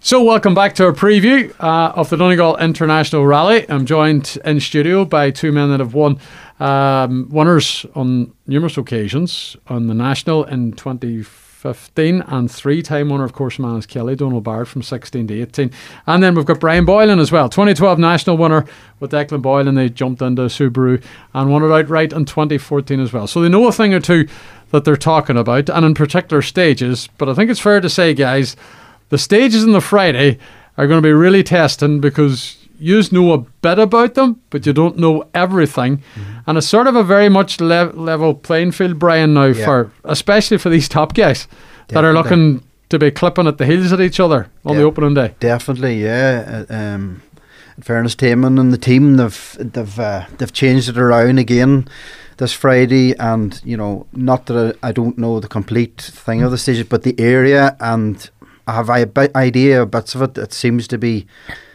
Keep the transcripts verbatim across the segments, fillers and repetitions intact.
So welcome back to our preview uh, of the Donegal International Rally. I'm joined in studio by two men that have won um, winners on numerous occasions on the National in twenty fifteen and three-time winner, of course, Manus Kelly, Donal Barrett from sixteen to eighteen. And then we've got Brian Boylan as well, twenty twelve National winner with Declan Boylan. They jumped into Subaru and won it outright in twenty fourteen as well. So they know a thing or two that they're talking about, and in particular stages. But I think it's fair to say, guys, the stages on the Friday are going to be really testing because you know a bit about them, but you don't know everything. Mm-hmm. And it's sort of a very much le- level playing field, Brian, now, yeah. for especially for these top guys Definitely. that are looking to be clipping at the heels at each other on yeah. the opening day. Definitely, yeah. Uh, um, in fairness to Eamon and the team, they've they've uh, they've changed it around again this Friday, and you know, not that I, I don't know the complete thing mm-hmm. of the stages, but the area, and I have a bit idea of bits of it. It seems to be,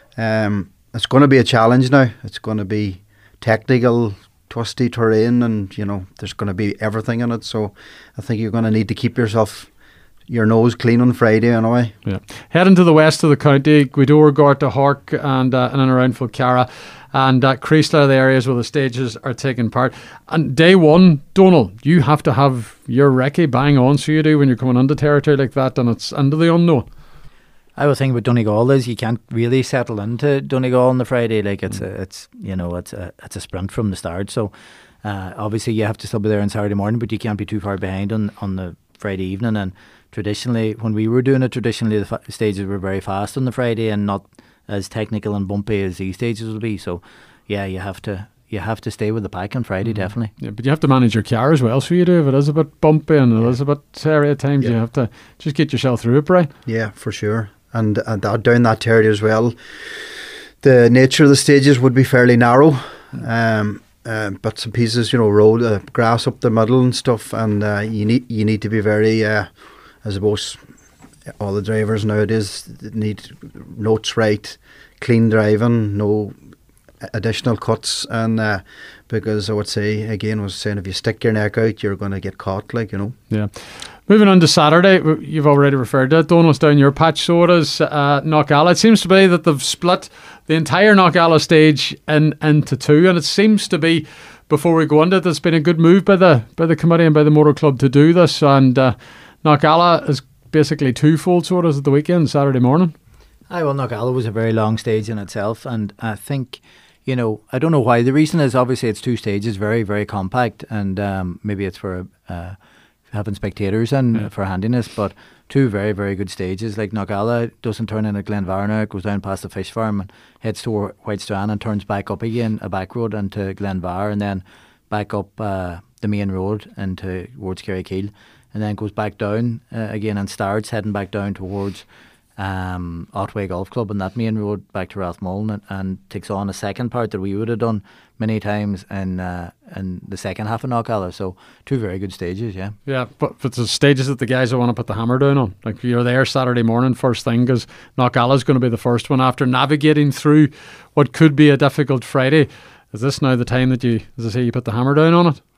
um, it's going to be a challenge now. It's going to be technical, twisty terrain, and you know, there's going to be everything in it. So I think you're going to need to keep yourself, your nose clean on Friday anyway. Yeah. Heading to the west of the county, Gweedore, Gorta, Hork, and uh, and around Fulcara. And uh, Creasla are the areas where the stages are taking part. And day one, Donal, you have to have your recce bang on, so you do when you're coming into territory like that, and it's into the unknown. I would think about Donegal is you can't really settle into Donegal on the Friday. Like it's mm. a, it's you know it's a it's a sprint from the start. So uh, obviously you have to still be there on Saturday morning, but you can't be too far behind on, on the Friday evening. And traditionally, when we were doing it, traditionally the fa- stages were very fast on the Friday and not as technical and bumpy as these stages will be. So yeah, you have to you have to stay with the pack on Friday, mm-hmm. definitely. Yeah, but you have to manage your car as well, so you do. If it is a bit bumpy and it yeah. is a bit area at times, yeah. you have to just get yourself through it, Brian. Yeah, for sure. And, and uh, down that territory as well, the nature of the stages would be fairly narrow. Um, uh, bits and pieces, you know, road, uh, grass up the middle and stuff, and uh, you need you need to be very, uh, I suppose, all the drivers nowadays need notes right, clean driving, no additional cuts, and uh, because I would say again, I was saying if you stick your neck out, you're going to get caught, like, you know. Yeah. Moving on to Saturday, you've already referred to it. Donal's down your patch, so it is uh, Knockalla. It seems to be that they've split the entire Knockalla stage in into two, and it seems to be, before we go into it, there's been a good move by the by the committee and by the motor club to do this, and uh, Knockalla is basically twofold, so it is at the weekend, Saturday morning. Aye, well, Knockalla was a very long stage in itself, and I think, you know, I don't know why. The reason is obviously it's two stages, very, very compact, and um, maybe it's for uh, having spectators and yeah. for handiness, but two very, very good stages. Like Knockalla doesn't turn in at Glenvarna, it goes down past the fish farm and heads to Whitestrand and turns back up again, a back road into Glenvar, and then back up uh, the main road into towards Kerrykeel, and then goes back down uh, again and starts heading back down towards um, Otway Golf Club and that main road back to Rathmullen, and, and takes on a second part that we would have done many times in uh, in the second half of Knockalla. So two very good stages, yeah. Yeah, but, but the stages that the guys want to put the hammer down on. Like, you're there Saturday morning first thing, because Knockalla's going to be the first one after navigating through what could be a difficult Friday. Is this now the time that you, as I say, you put the hammer down on it?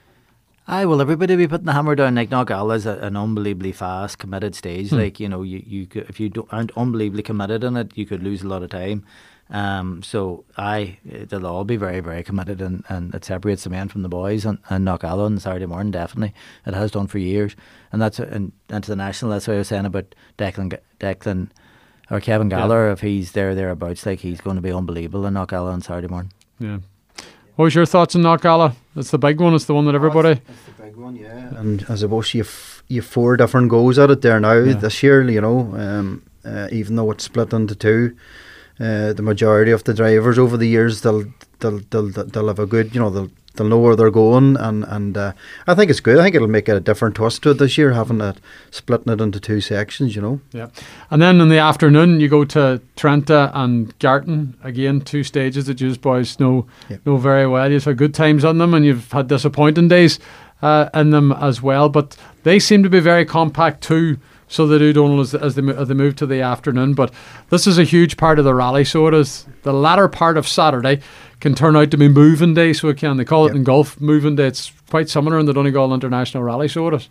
Aye, well, everybody be putting the hammer down. Like, Knockalla is a, an unbelievably fast, committed stage. Hmm. Like, you know, you, you could, if you don't, aren't unbelievably committed in it, you could lose a lot of time. Um, so, aye, they'll all be very, very committed, and, and it separates the men from the boys. And, and Knockalla on Saturday morning, definitely. It has done for years. And that's and, and to the national, that's what I was saying about Declan, Declan or Kevin Gallagher. Yeah. If he's there, thereabouts, like, he's going to be unbelievable in Knockalla on Saturday morning. Yeah. What was your thoughts on Knockalla? It's the big one. It's the one that everybody... It's, it's the big one, yeah. And I suppose you've, you've four different goes at it there now yeah. this year, you know, um, uh, even though it's split into two. Uh, the majority of the drivers over the years, they'll they'll they'll, they'll have a good, you know, they'll they'll know where they're going, and and uh, I think it's good. I think it'll make it a different twist to it this year, having it, splitting it into two sections, you know. Yeah, and then in the afternoon you go to Trenta and Garton again, two stages that you boys know yeah. know very well. You've had good times on them, and you've had disappointing days uh, in them as well. But they seem to be very compact too. So they do, Donal, as, as, they, as they move to the afternoon. But this is a huge part of the rally, so it is. The latter part of Saturday can turn out to be moving day, so it can. They call it yep. in golf moving day. It's quite similar in the Donegal International Rally, so it is.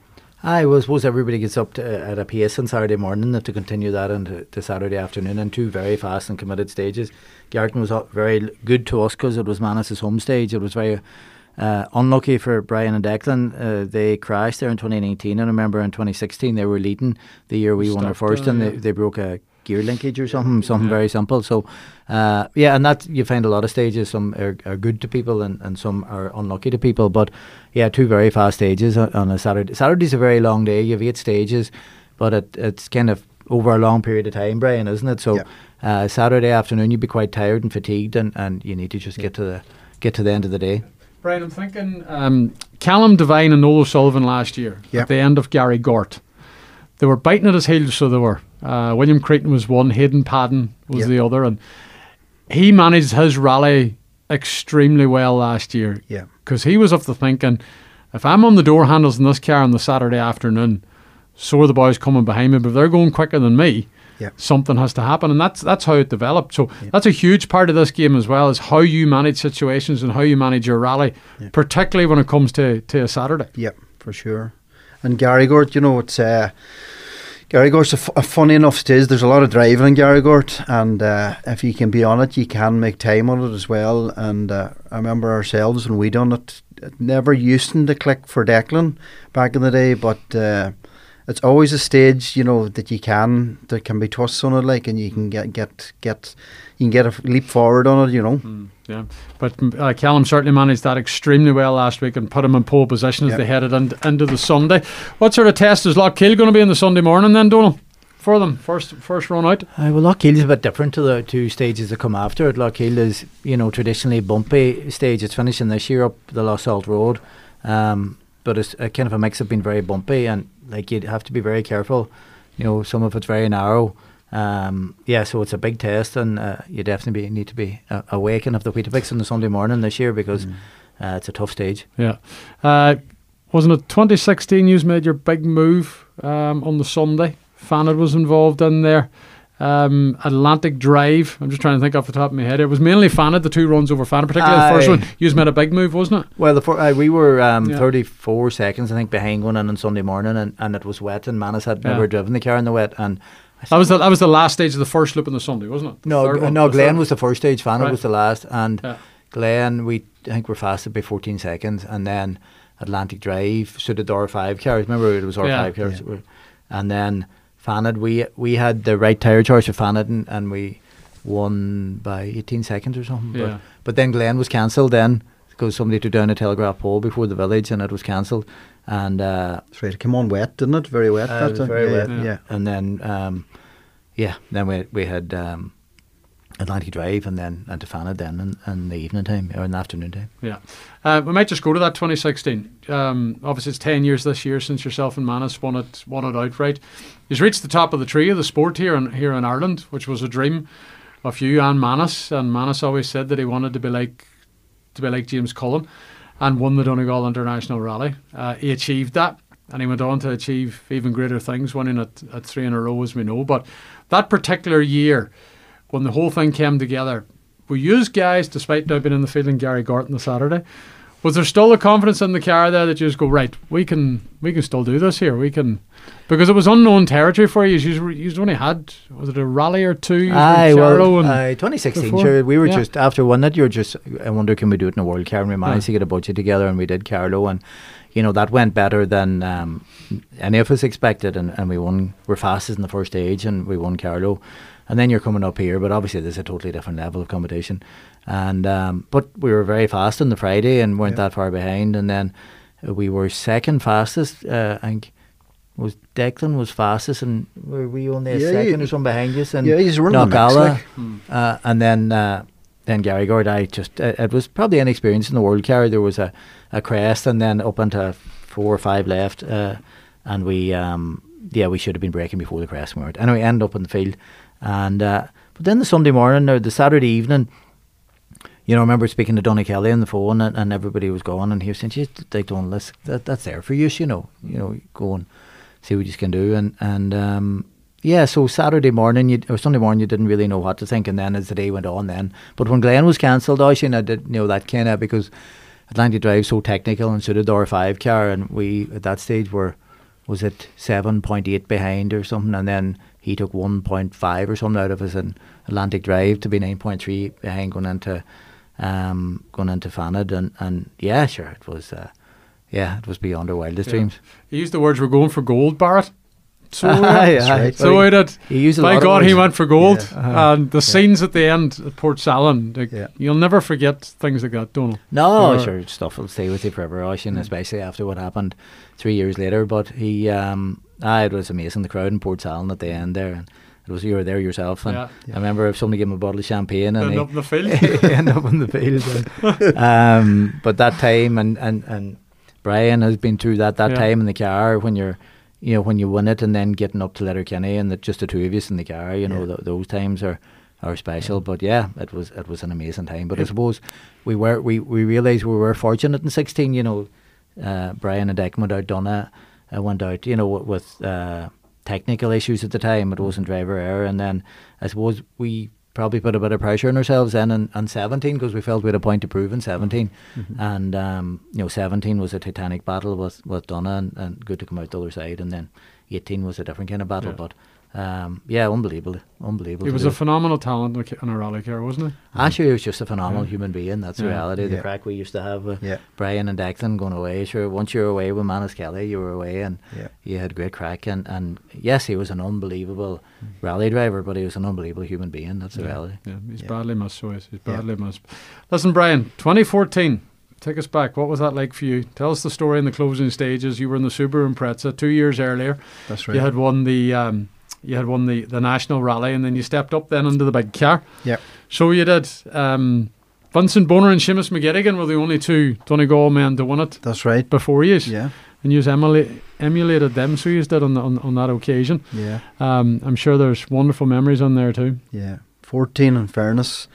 I was suppose everybody gets up to, at a pace on Saturday morning to continue that into to Saturday afternoon in two very fast and committed stages. Garton was very good to us because it was Manus' home stage. It was very uh, unlucky for Brian and Declan. Uh, they crashed there in twenty nineteen, and I remember in twenty sixteen they were leading the year we won our first, uh, and they, they broke a gear linkage or something, something yeah. very simple. So, uh, yeah, and that you find a lot of stages. Some are, are good to people, and, and some are unlucky to people. But yeah, two very fast stages on a Saturday. Saturday's a very long day. You have eight stages, but it, it's kind of over a long period of time, Brian, isn't it? So, yeah. uh, Saturday afternoon you'd be quite tired and fatigued, and, and you need to just yeah. get to the get to the end of the day. Brian, I'm thinking um, Callum Devine and Noel Sullivan last year yeah. at the end of Gary Gort. They were biting at his heels, so they were. Uh, William Creighton was one, Hayden Padden was yep. the other, and he managed his rally extremely well last year. Yeah, because he was of the thinking, if I'm on the door handles in this car on the Saturday afternoon, so are the boys coming behind me. But if they're going quicker than me, yep. something has to happen, and that's that's how it developed. So yep. that's a huge part of this game as well, is how you manage situations and how you manage your rally, yep. particularly when it comes to to a Saturday. Yep, for sure. And Gary Gort, you know, it's uh, Gary Gort's a, f- a funny enough stage. There's a lot of driving in Gary Gort, and uh, if you can be on it, you can make time on it as well. And uh, I remember ourselves when we done it, it never used to click for Declan back in the day, but uh, it's always a stage, you know, that you can, there can be twists on it, like, and you can get get get you can get a leap forward on it, you know. Mm, yeah, but uh, Callum certainly managed that extremely well last week and put him in pole position as yep. they headed in, into the Sunday. What sort of test is Lockheed going to be in the Sunday morning then, Donal, for them? First first run out? Uh, well, Lockheed is a bit different to the two stages that come after it. Lockheed is, you know, traditionally bumpy stage. It's finishing this year up the Lost Salt Road, um, but it's a kind of a mix of being very bumpy, and like you'd have to be very careful. You know, some of it's very narrow. Um, yeah, so it's a big test, and uh, you definitely be, need to be uh, awake and have the Weetabix on the Sunday morning this year, because mm. uh, it's a tough stage. Yeah. Uh, wasn't it twenty sixteen you made your big move um, on the Sunday? Fanad was involved in there. Um, Atlantic Drive, I'm just trying to think off the top of my head. It was mainly Fanad, the two runs over Fanad, particularly Aye. the first one. You made a big move, wasn't it? Well, the for, uh, we were um, yeah. thirty-four seconds, I think, behind going in on Sunday morning, and, and it was wet, and Manus had yeah. never driven the car in the wet, and That was the that was the last stage of the first loop on the Sunday, wasn't it? The no, one, no. the Glenn third. was the first stage. Fanad right. was the last, and yeah. Glenn, we I think we're fasted by fourteen seconds, and then Atlantic Drive suited the R five cars. Remember, it was R five yeah. cars, yeah. and then Fanad. We we had the right tyre charge for Fanad, and, and we won by eighteen seconds or something. Yeah. But, but then Glenn was cancelled then because somebody took down a telegraph pole before the village, and it was cancelled. And uh, that's right. It came on wet, didn't it? Very wet. Uh, that it was very yeah, wet. Yeah. yeah. And then. Um, Yeah, then we we had um, Atlantic Drive, and then and to Fanad then in, in the evening time or in the afternoon time. Yeah, uh, we might just go to that twenty sixteen. Um, obviously, it's ten years this year since yourself and Manus won it won it outright. You've reached the top of the tree of the sport here in here in Ireland, which was a dream of you and Manus. And Manus always said that he wanted to be like to be like James Cullen, and won the Donegal International Rally. Uh, he achieved that. And he went on to achieve even greater things, winning at, at three in a row, as we know. But that particular year, when the whole thing came together, we used guys, despite now being in the field in Gary Gort on the Saturday, was there still the confidence in the car there that you just go, right, we can we can still do this here. We can, because it was unknown territory for you. You you only had, was it a rally or two? Aye, well, uh, twenty sixteen, sure, we were yeah. just, after winning it, you were just, I wonder, can we do it in a World Car? And we managed yeah. to get a budget together, and we did Carlow, and you know, that went better than um, any of us expected, and, and we won. We're fastest in the first stage, and we won Carlow. And then you're coming up here, but obviously there's a totally different level of competition. And um, but we were very fast on the Friday and weren't yeah. that far behind. And then we were second fastest. Uh, I think was Declan was fastest, and were we only a yeah, second you, or something behind us? And yeah, he's running the mix, like. hmm. uh, and then. Uh, Then Gary Gort, I just, it, it was probably inexperience in the World Car. There was a, a crest, and then up into four or five left, uh, and we, um, yeah, we should have been braking before the crest. We weren't. Anyway, end up in the field, and uh, but then the Sunday morning or the Saturday evening, you know, I remember speaking to Donny Kelly on the phone, and, and everybody was going, and he was saying, "Geez, they don't listen. That that's there for you, you know, you know, go and see what you can do," and and. Um, Yeah, so Saturday morning you, or Sunday morning, you didn't really know what to think, and then as the day went on, then. But when Glenn was cancelled, Oisin, I did know that kind of, because Atlantic Drive so technical and suited the R five car, and we at that stage were was it seven point eight behind or something, and then he took one point five or something out of us in Atlantic Drive to be nine point three behind going into um, going into Fanad, and, and yeah, sure, it was uh, yeah, it was beyond our wildest Yeah. dreams. He used the words, "We're going for gold, Barrett." So, uh, Aye, That's aye. right. so he did. He used a By lot of God, he words. went for gold. Yeah. Uh-huh. And the scenes at the end at Port Salon, like, Yeah. you'll never forget things like that, Donald. No, Or- sure, stuff will stay with you forever, Oisin, Mm. especially after what happened three years later. But he, um, ah, it was amazing, the crowd in Port Salon at the end there. And it was, you were there yourself. And Yeah. I remember if somebody gave him a bottle of champagne and End he, up in the field. he ended up in the field. And, um, but that time, and, and, and Brian has been through that, that Yeah. time in the car when you're, you know, when you win it and then getting up to Letterkenny and the, just the two of you in the car, you know, Yeah. th- those times are, are special. But yeah, it was it was an amazing time. But I suppose we were we, we realised we were fortunate in sixteen. You know, uh, Brian and Declan went out, Donna uh, went out. You know, with, with uh, technical issues at the time, it wasn't driver error, and then I suppose we probably put a bit of pressure on ourselves then in, in seventeen because we felt we had a point to prove in seventeen, Mhm. and um, you know, seventeen was a titanic battle with with Donna, and, and good to come out the other side, and then eighteen was a different kind of battle, Yeah. but. Um, yeah, unbelievable, unbelievable. He to was do. a phenomenal talent in a- in a rally car, wasn't he? Actually, he was just a phenomenal Yeah. human being. That's the Yeah. reality. The Yeah. crack we used to have with Yeah. Brian and Declan going away. Sure, once you were away with Manus Kelly, you were away, and Yeah. you had great crack. And, and yes, he was an unbelievable rally driver, but he was an unbelievable human being. That's the Yeah. reality. Yeah, he's Yeah. badly missed, so he's, he's Yeah. badly missed. Listen, Brian, twenty fourteen, take us back. What was that like for you? Tell us the story in the closing stages. You were in the Subaru Impreza two years earlier. That's right. You had won the um, you had won the, the national rally, and then you stepped up then into the big car. Yep. So you did. Um, Vincent Boner and Seamus McGettigan were the only two Donegal men to win it That's right. before you, Yeah. and you emula- emulated them. So you did on, the, on on that occasion. Yeah. Um, I'm sure there's wonderful memories on there too. Yeah. fourteen, in fairness,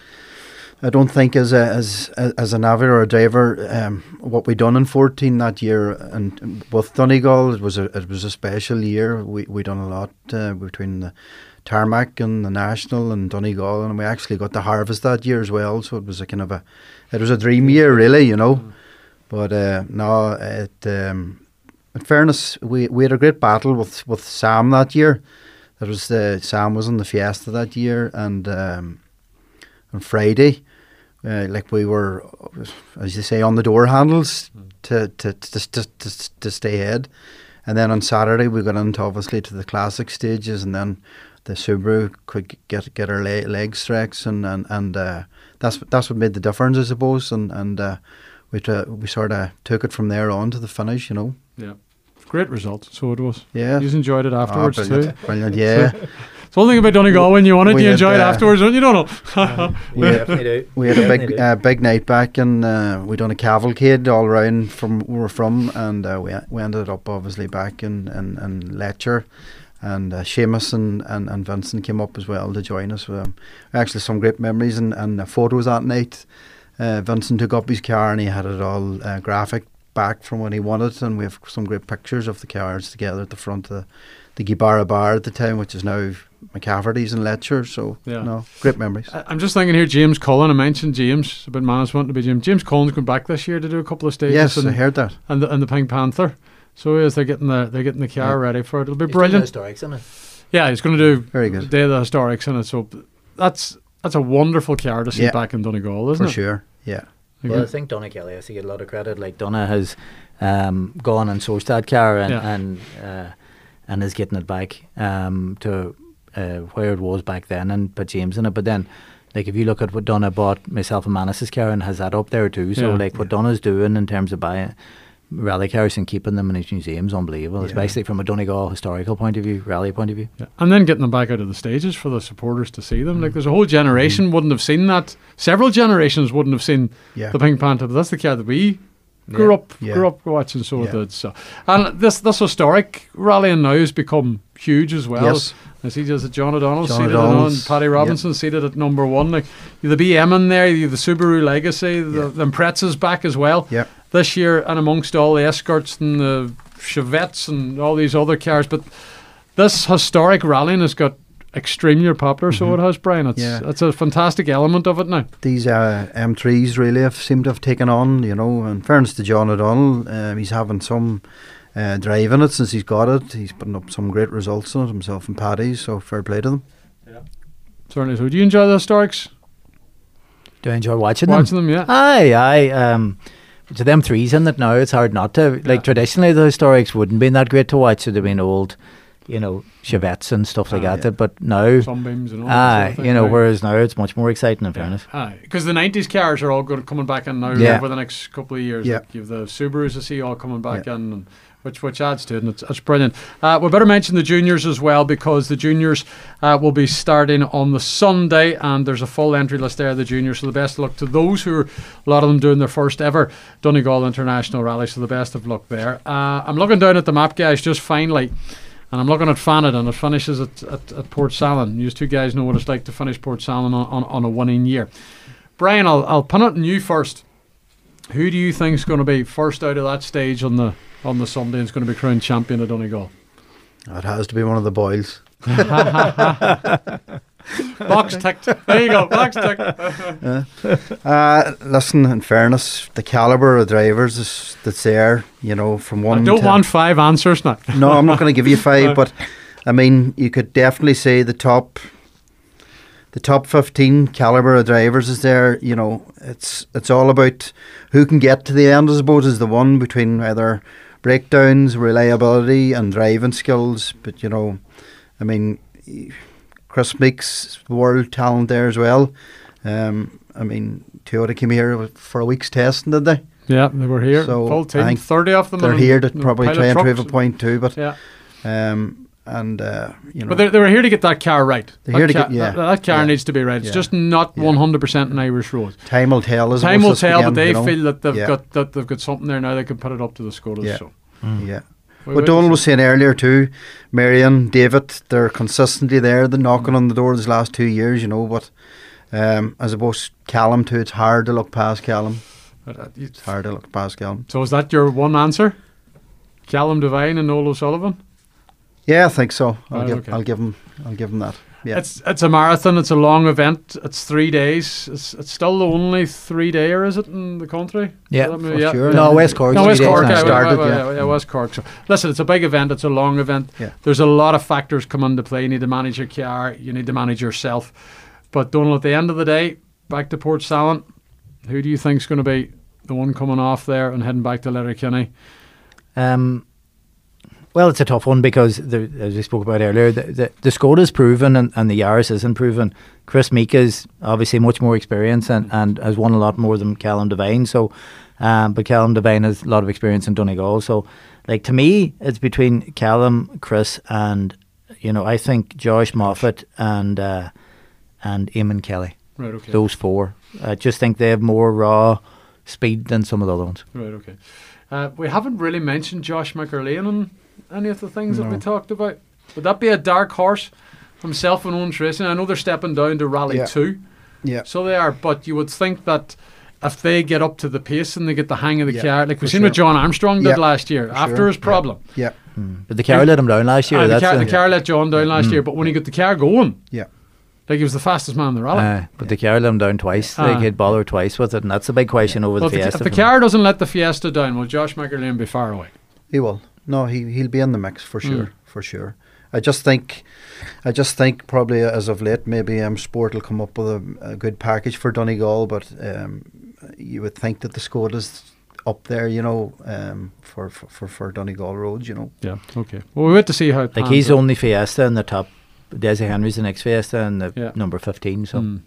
I don't think as a as a, as a navigator or a driver, um, what we done in fourteen that year, and and with Donegal, it was a it was a special year. We we done a lot uh, between the tarmac and the national and Donegal, and we actually got the harvest that year as well. So it was a kind of a it was a dream year, really, you know. Mm. But uh, no, it um, in fairness, we we had a great battle with with Sam that year. That was the Sam was in the Fiesta that year, and um, on Friday. Uh, like we were, as you say, on the door handles Mm. to, to, to, to, to, to stay ahead. And then on Saturday we got into obviously to the classic stages, and then the Subaru could get get our le- leg stretched, and and, and uh, that's that's what made the difference, I suppose. And and uh, we t- we sort of took it from there on to the finish, you know. Yeah, great result. So it was. Yeah. You enjoyed it afterwards Ah, too. brilliant, brilliant, yeah. It's one thing about Donegal, when you won it, We you had, enjoy it uh, afterwards, don't you? Don't know. We Yeah. definitely do. We had a Definitely big do. uh, big night back, and uh, we done a cavalcade all round from where we were from, and uh, we we ended up obviously back in in, in Letcher, and uh, Seamus and, and, and Vincent came up as well to join us. Um, actually, some great memories and, and uh, photos that night. Uh, Vincent took up his car and he had it all uh, graphic back from when he won it, and we have some great pictures of the cars together at the front of the, the Gibara Bar at the time, which is now McCafferty's in Letcher. So, Yeah. no, great memories. I- I'm just thinking here, James Cullen. I mentioned James about Manus wanting to be James. James Cullen's going back this year to do a couple of stages. Yes, and, I heard that. and the and the Pink Panther. So yes, they're getting the they're getting the car Yeah. ready for it. It'll be He's doing brilliant. historics, isn't it? Yeah, he's going to do Very good. Day of the Historics in it. So that's that's a wonderful car to see Yeah. back in Donegal, isn't For it? sure, yeah. Like, Well, I think Donna Kelly has to get a lot of credit. Like Donna has um, gone and sourced that car and Yeah. and uh, and is getting it back um, to uh, where it was back then, and put James in it. But then, like if you look at what Donna bought myself and Manus's car and has that up there too. So Yeah. like what Donna's doing in terms of buying rally cars and keeping them in his museums, unbelievable. Yeah. Especially from a Donegal historical point of view, rally point of view. yeah. And then getting them back out of the stages for the supporters to see them. Like there's a whole generation wouldn't have seen that. Several generations wouldn't have seen Yeah. the Pink Panther. But that's the car that we grew Yeah. up Yeah. grew up watching. So it Yeah. did. So and this this historic rallying now has become huge as well. Yes. I see there's a John O'Donnell John seated on, O'Donnell's, Paddy Robinson seated at number one. Like you've the B M in there, you've the Subaru Legacy, the, Yeah. the Impreza's back as well Yep. this year, and amongst all the Escorts and the Chevettes and all these other cars. But this historic rallying has got extremely popular, so Mhm. it has, Brian. It's Yeah. it's a fantastic element of it now. These uh, M threes really have seemed to have taken on, you know. In fairness to John O'Donnell, um, he's having some uh, driving it since he's got it. He's putting up some great results on it himself and Paddy's, so fair play to them. Yeah. Certainly. So do you enjoy the historics? Do I enjoy watching, Watching them? them, yeah. Aye, aye. Um, to them threes in it now, it's hard not to. Like, Yeah. traditionally, the historics wouldn't been that great to watch. It'd have been old, you know, Chevettes and stuff like Ah, that. yeah. But now, Sunbeams and all that aye, sort of thing, you know, right? whereas now it's much more exciting, in fairness. Aye, because the nineties cars are all good coming back in now Yeah. over the next couple of years. Yeah. Like you've the Subarus I see all coming back Yeah. in, and which which adds to it, and it's, it's brilliant. Uh, we better mention the juniors as well, because the juniors uh, will be starting on the Sunday, and there's a full entry list there of the juniors. So the best of luck to those who are, a lot of them doing their first ever Donegal International Rally. So the best of luck there. Uh, I'm looking down at the map, guys, just finally. And I'm looking at Fanad, and it finishes at, at, at Port Salon. You two guys know what it's like to finish Port Salon on, on, on a winning year. Brian, I'll, I'll pin it on you first. Who do you think is going to be first out of that stage on the on the Sunday and is going to be crowned champion of Donegal? It has to be one of the boys. Box ticked. There you go, box ticked. Uh, listen, in fairness, the calibre of drivers is, that's there, you know, from one I don't to... want five answers now. No, I'm not going to give you five, but I mean, you could definitely say the top, the top fifteen calibre of drivers is there. You know, it's it's all about who can get to the end, I suppose, is the one between either breakdowns, reliability, and driving skills. But you know, I mean, Chris Meeks, world talent there as well. Um, I mean, Toyota came here for a week's testing, did they? Yeah, they were here. So, Full I team, think thirty of them. They're and- here to and probably pilot try and prove a trucks. point too. But Yeah. um, and uh, you know, But they, they were here to get that car right. They're That here to ca- get- yeah, that, that car yeah, needs to be right. It's yeah, just not yeah. one hundred percent an Irish road. time will tell. As Time will this tell, weekend, but they you know. feel that they've Yeah. got that they've got something there now. They can put it up to the Scotus. Yeah. So. Yeah. We What wait Donald to was see. saying earlier too, Marion, David, they're consistently there. They're knocking on the door these last two years, you know. But um, I suppose Callum too. It's hard to look past Callum. But, uh, you- It's hard to look past Callum. So is that your one answer? Callum Devine and Noel O'Sullivan? Yeah, I think so. I'll Right, give. okay. I'll give him. I'll give him that. Yeah. It's it's a marathon. It's a long event. It's three days. It's, it's still the only three dayer, is it, in the country? Yeah, Is that for maybe- yeah. sure. No, West Cork. No, West three days Cork. now. Yeah, started, yeah, yeah. yeah, yeah, West Cork. So, listen, it's a big event. It's a long event. Yeah. There's a lot of factors come into play. You need to manage your car. You need to manage yourself. But Donald, at the end of the day, back to Port Salon, who do you think is going to be the one coming off there and heading back to Letterkenny? Um, well, it's a tough one because, the, as we spoke about earlier, the, the, the Skoda's proven and, and the Yaris isn't proven. Chris Meek is obviously much more experienced and, and has won a lot more than Callum Devine. So, um, but Callum Devine has a lot of experience in Donegal. So, like, to me, it's between Callum, Chris, and, you know, I think Josh Moffat and uh, and Eamon Kelly. Right, okay. Those four. I just think they have more raw speed than some of the other ones. Right, okay. Uh, we haven't really mentioned Josh McErlean on any of the things that we No. talked about. Would that be a dark horse? Himself and Owen Tracy. I know they're stepping down to Rally Yeah. two. Yeah. So they are, but you would think that if they get up to the pace and they get the hang of the Yeah, car, like for we've seen what sure. John Armstrong did Yeah, last year for after sure. his problem. Yeah. But the car let him down last year. And the, that's car, the the- car let John down last Mm. year, but when he got the car going, Yeah. like he was the fastest man in the rally. Aye, but the car let him down twice. Ah. Like he'd bother twice with it, and that's the big question over well, the if the, Fiesta. if the for me. car doesn't let the Fiesta down, will Josh McErlean be far away? He will. No, he he'll be in the mix for sure. Mm. For sure. I just think, I just think probably as of late, maybe M Sport will come up with a, a good package for Donegal, but um, you would think that the Skoda's up there, you know, um, for, for, for, for Donegal roads, you know. Yeah, okay. Well, we wait to see how it Like pans he's the out. only Fiesta in the top. Desi Henry's the next Fiesta and the Yeah. number fifteen. So Mm.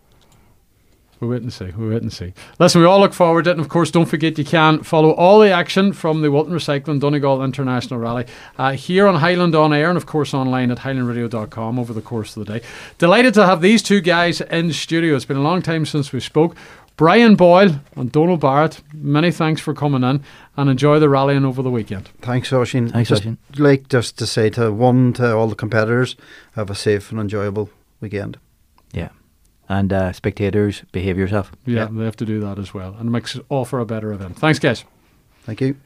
We'll wait and see. We'll wait and see. Listen, we all look forward to it. And of course, don't forget you can follow all the action from the Wilton Recycling Donegal International Rally uh, here on Highland On Air and of course online at highland radio dot com over the course of the day. Delighted to have these two guys in studio. It's been a long time since we spoke. Brian Boyle and Donald Barrett, many thanks for coming in and enjoy the rallying over the weekend. Thanks, Oshin. Thanks, just Oisín. like just to say to one, to all the competitors, have a safe and enjoyable weekend. yeah, and uh, spectators, behave yourself. Yeah, Yeah. they have to do that as well. And it makes it all for a better event. Thanks, guys. Thank you.